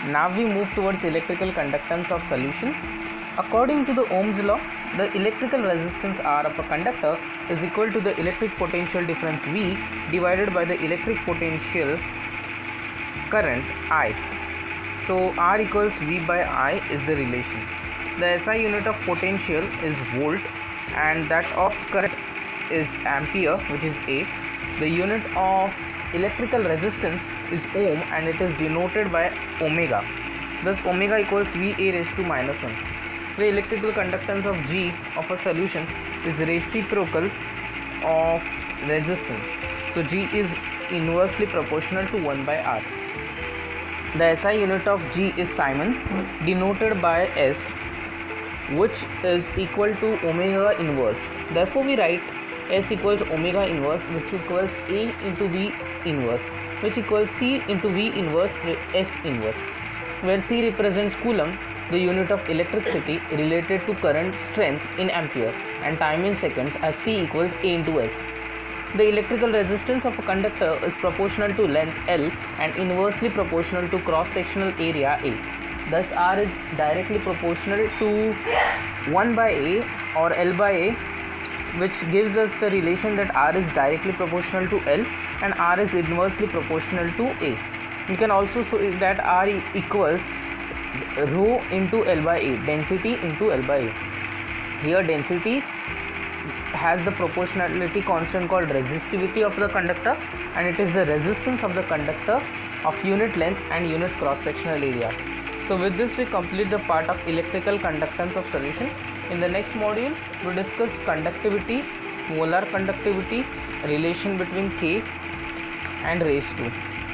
Now we move towards electrical conductance of solution. According to the Ohm's law, the electrical resistance R of a conductor is equal to the electric potential difference V divided by the electric potential current I. So R equals V by I is the relation. The SI unit of potential is volt and that of current is ampere, which is A. The unit of electrical resistance is ohm and it is denoted by omega. Thus omega equals Va raised to minus 1. The electrical conductance of G of a solution is reciprocal of resistance. So G is inversely proportional to 1 by R. The SI unit of G is Siemens, denoted by S, which is equal to omega inverse. Therefore we write S equals omega inverse, which equals A into V inverse, which equals C into V inverse S inverse, where C represents coulomb, the unit of electricity related to current strength in ampere, and time in seconds, as C equals A into S. The electrical resistance of a conductor is proportional to length L and inversely proportional to cross-sectional area A. Thus R is directly proportional to 1 by A or L by A, which gives us the relation that R is directly proportional to L and R is inversely proportional to A. We can also say that R equals rho into L by A, density into L by A. Here density has the proportionality constant called resistivity of the conductor, and it is the resistance of the conductor of unit length and unit cross-sectional area. So with this we complete the part of electrical conductance of solution. In the next module we discuss conductivity, molar conductivity, relation between K and raised to.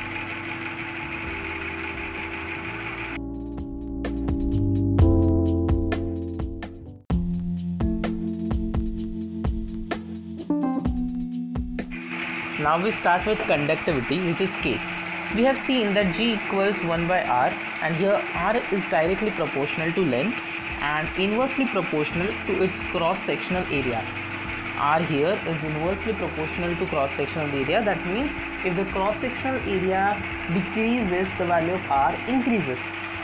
Now we start with conductivity, which is K. We have seen that G equals 1 by R, and here R is directly proportional to length and inversely proportional to its cross-sectional area. R here is inversely proportional to cross-sectional area. That means if the cross-sectional area decreases, the value of R increases.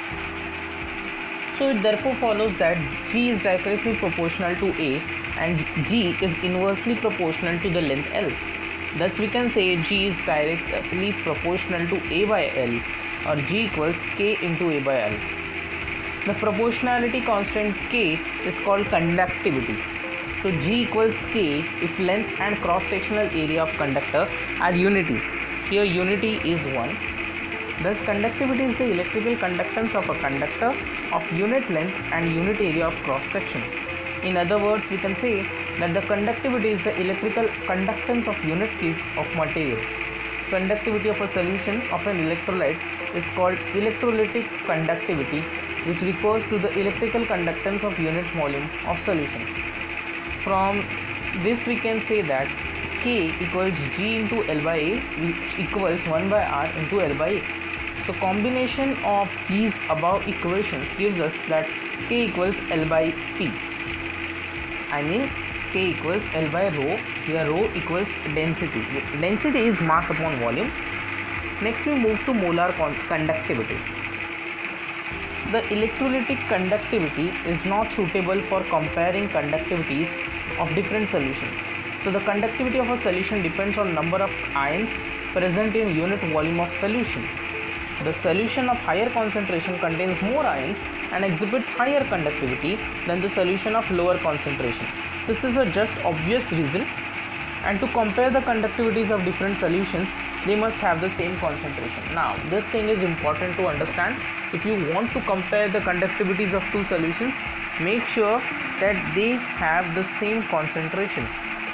So it therefore follows that G is directly proportional to A and G is inversely proportional to the length L. Thus we can say G is directly proportional to A by L, or G equals K into A by L. The proportionality constant K is called conductivity. So G equals K if length and cross-sectional area of conductor are unity. Here unity is 1. Thus conductivity is the electrical conductance of a conductor of unit length and unit area of cross-section. In other words, we can say that the conductivity is the electrical conductance of unit cube of material. Conductivity of a solution of an electrolyte is called electrolytic conductivity, which refers to the electrical conductance of unit volume of solution. From this we can say that K equals G into L by A, which equals 1 by R into L by A. So combination of these above equations gives us that K equals L by P. I mean K equals L by rho. Here rho equals density. Density is mass upon volume. Next we move to molar conductivity. The electrolytic conductivity is not suitable for comparing conductivities of different solutions. So the conductivity of a solution depends on number of ions present in unit volume of solution. The solution of higher concentration contains more ions and exhibits higher conductivity than the solution of lower concentration. This is a just obvious reason, and to compare the conductivities of different solutions, they must have the same concentration. Now this thing is important to understand. If you want to compare the conductivities of two solutions, make sure that they have the same concentration.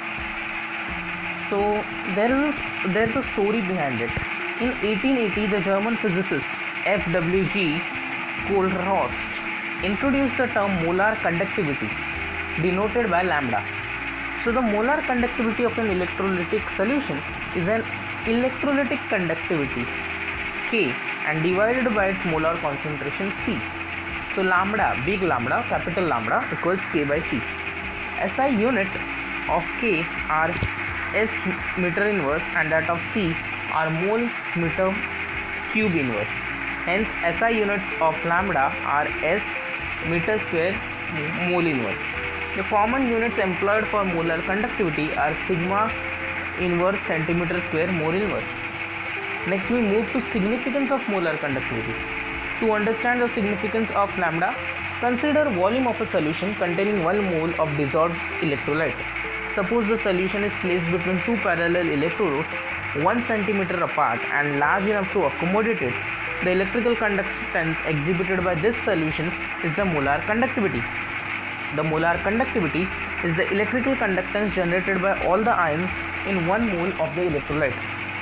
So there is a story behind it. In 1880, the German physicist F.W.G. Kohlrausch introduced the term molar conductivity, denoted by lambda. So the molar conductivity of an electrolytic solution is an electrolytic conductivity K and divided by its molar concentration C. So lambda, big lambda, capital lambda equals K by C. SI unit of K are S meter inverse and that of C are mole meter cube inverse. Hence SI units of lambda are S meter square mole inverse. The common units employed for molar conductivity are sigma inverse centimeter square mole inverse. Next we move to significance of molar conductivity. To understand the significance of lambda, consider volume of a solution containing 1 mole of dissolved electrolyte. Suppose the solution is placed between two parallel electrodes 1 centimeter apart and large enough to accommodate it. The electrical conductance exhibited by this solution is the molar conductivity. The molar conductivity is the electrical conductance generated by all the ions in 1 mole of the electrolyte.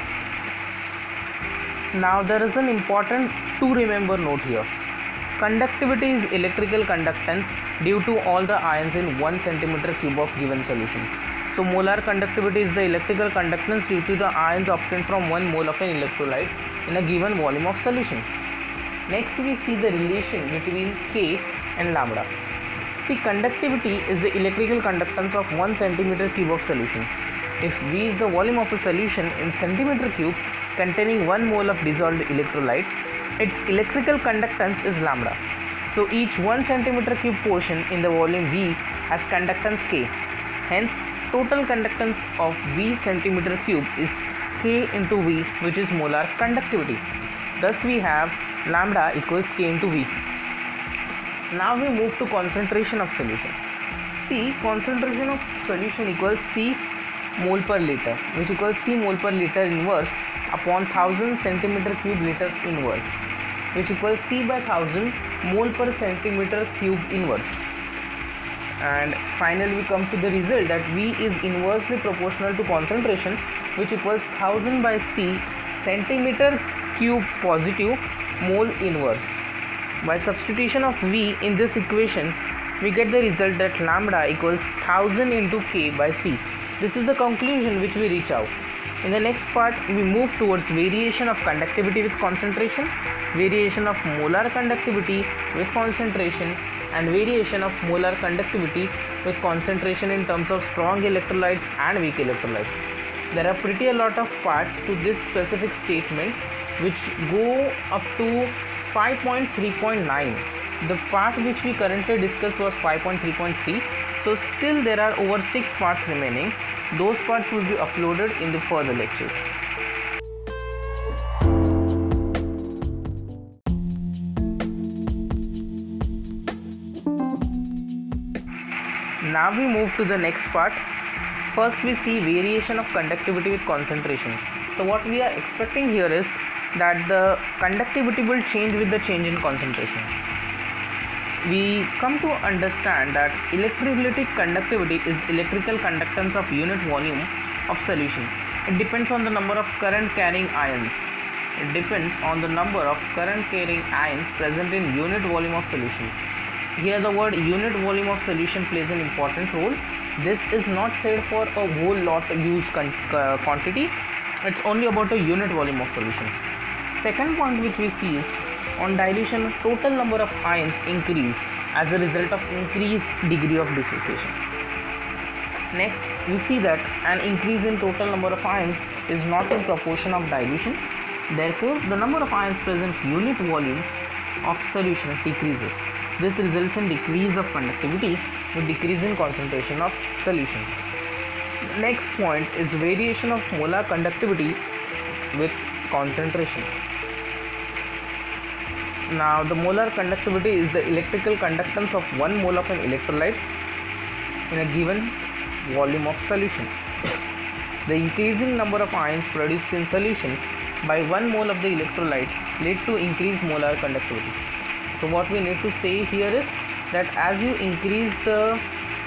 Now there is an important to remember note here. Conductivity is electrical conductance due to all the ions in 1 centimeter cube of given solution. So molar conductivity is the electrical conductance due to the ions obtained from 1 mole of an electrolyte in a given volume of solution. Next we see the relation between K and lambda. See, conductivity is the electrical conductance of 1 centimeter cube of solution. If V is the volume of a solution in centimeter cube containing 1 mole of dissolved electrolyte, its electrical conductance is lambda. So each 1 centimeter cube portion in the volume V has conductance K. Hence, total conductance of V centimeter cube is K into V, which is molar conductivity. Thus we have lambda equals K into V. Now we move to concentration of solution. See, concentration of solution equals C mole per liter, which equals C mole per liter inverse upon 1000 centimeter cube liter inverse, which equals C by 1000 mole per centimeter cube inverse. And finally we come to the result that V is inversely proportional to concentration, which equals 1000 by C centimeter cube positive mole inverse. By substitution of V in this equation, we get the result that lambda equals 1000 into K by C. This is the conclusion which we reach out. In the next part, we move towards variation of conductivity with concentration, variation of molar conductivity with concentration, and variation of molar conductivity with concentration in terms of strong electrolytes and weak electrolytes. There are pretty a lot of parts to this specific statement which go up to 5.3.9. The part which we currently discussed was 5.3.3. So still there are over 6 parts remaining. Those parts will be uploaded in the further lectures. Now we move to the next part. First we see variation of conductivity with concentration. So what we are expecting here is that the conductivity will change with the change in concentration. We come to understand that electrolytic conductivity is electrical conductance of unit volume of solution. It depends on the number of current carrying ions. It depends on the number of current carrying ions present in unit volume of solution. Here the word unit volume of solution plays an important role. This is not said for a whole lot used quantity. It's only about a unit volume of solution. Second point which we see is on dilution, total number of ions increase as a result of increased degree of dissociation. Next, we see that an increase in total number of ions is not in proportion of dilution. Therefore, the number of ions present unit volume of solution decreases. This results in decrease of conductivity with decrease in concentration of solution. Next point is variation of molar conductivity with concentration. Now the molar conductivity is the electrical conductance of 1 mole of an electrolyte in a given volume of solution. The increasing number of ions produced in solution by 1 mole of the electrolyte lead to increased molar conductivity. So what we need to say here is that as you increase the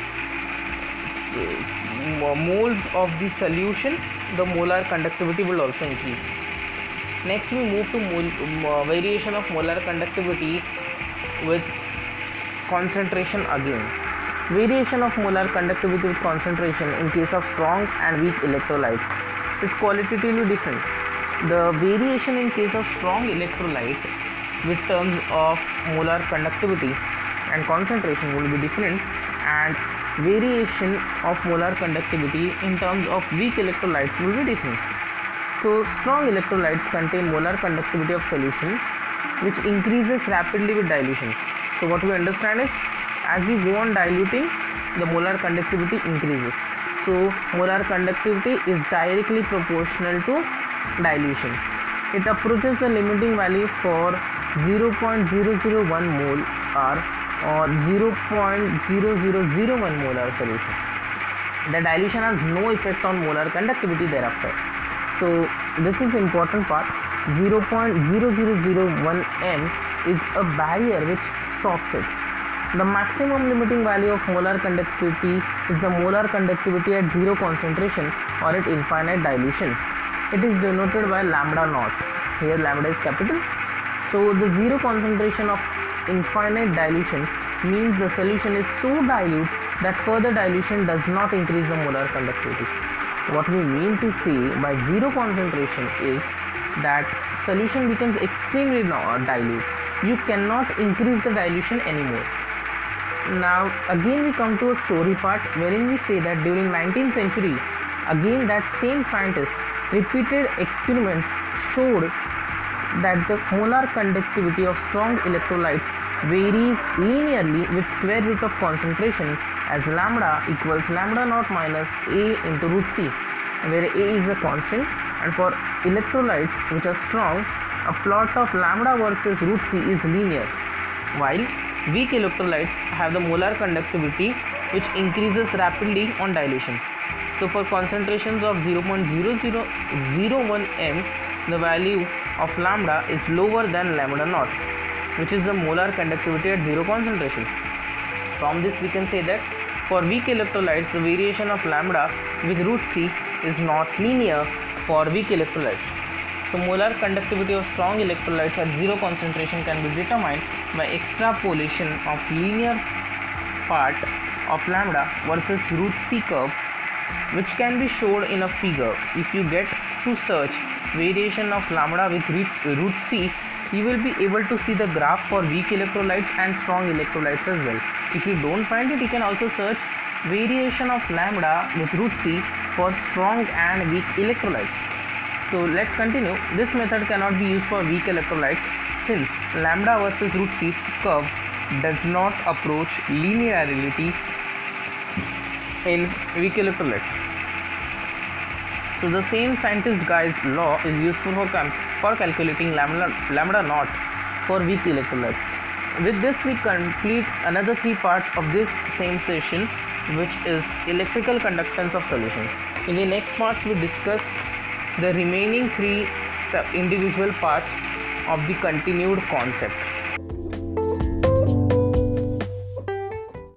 moles of the solution, the molar conductivity will also increase. Next we move to variation of molar conductivity with concentration again. Variation of molar conductivity with concentration in case of strong and weak electrolytes is qualitatively different. The variation in case of strong electrolyte with terms of molar conductivity and concentration will be different, and variation of molar conductivity in terms of weak electrolytes will be different. So strong electrolytes contain molar conductivity of solution which increases rapidly with dilution. So what we understand is, as we go on diluting, the molar conductivity increases. So molar conductivity is directly proportional to dilution. It approaches the limiting value for 0.001 mole or 0.0001 molar solution. The dilution has no effect on molar conductivity thereafter. So this is important part. 0.0001 m is a barrier which stops it. The maximum limiting value of molar conductivity is the molar conductivity at zero concentration or at infinite dilution. It is denoted by lambda naught. Here lambda is capital. So the zero concentration of infinite dilution means the solution is so dilute that further dilution does not increase the molar conductivity. What we mean to say by zero concentration is that solution becomes extremely dilute. You cannot increase the dilution anymore. Now again we come to a story part wherein we say that during 19th century, again that same scientist repeated experiments showed that the molar conductivity of strong electrolytes varies linearly with square root of concentration as lambda equals lambda naught minus A into root C, where A is a constant, and for electrolytes which are strong, a plot of lambda versus root C is linear, while weak electrolytes have the molar conductivity which increases rapidly on dilution. So for concentrations of 0.0001 m, the value of lambda is lower than lambda naught, which is the molar conductivity at zero concentration. From this we can say that for weak electrolytes, the variation of lambda with root C is not linear for weak electrolytes. So molar conductivity of strong electrolytes at zero concentration can be determined by extrapolation of linear part of lambda versus root C curve, which can be shown in a figure. If you get to search variation of lambda with root C, you will be able to see the graph for weak electrolytes and strong electrolytes as well. If you don't find it, you can also search variation of lambda with root C for strong and weak electrolytes. So let's continue. This method cannot be used for weak electrolytes since lambda versus root C curve does not approach linearity in weak electrolytes. So the same scientist guy's law is useful for calculating lambda naught for weak electrolytes. With this we complete another 3 parts of this same session, which is electrical conductance of solution. In the next parts we discuss the remaining 3 individual parts of the continued concept.